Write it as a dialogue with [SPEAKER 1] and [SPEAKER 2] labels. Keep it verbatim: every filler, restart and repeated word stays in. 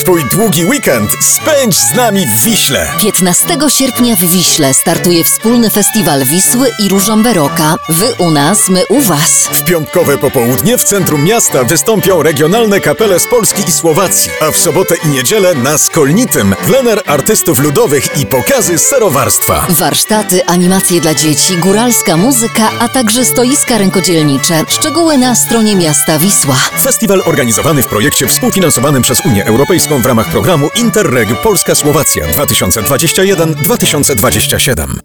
[SPEAKER 1] Swój długi weekend spędź z nami w Wiśle.
[SPEAKER 2] piętnastego sierpnia w Wiśle startuje wspólny festiwal Wisły i Rużomberoka. Wy u nas, my u was.
[SPEAKER 1] W piątkowe popołudnie w centrum miasta wystąpią regionalne kapele z Polski i Słowacji, a w sobotę i niedzielę na Skolnitym plener artystów ludowych i pokazy serowarstwa.
[SPEAKER 2] Warsztaty, animacje dla dzieci, góralska muzyka, a także stoiska rękodzielnicze. Szczegóły na stronie miasta Wisła.
[SPEAKER 1] Festiwal organizowany w projekcie współfinansowanym przez Unię Europejską w ramach programu Interreg Polska-Słowacja dwa tysiące dwudziesty pierwszy do dwa tysiące dwudziestego siódmego.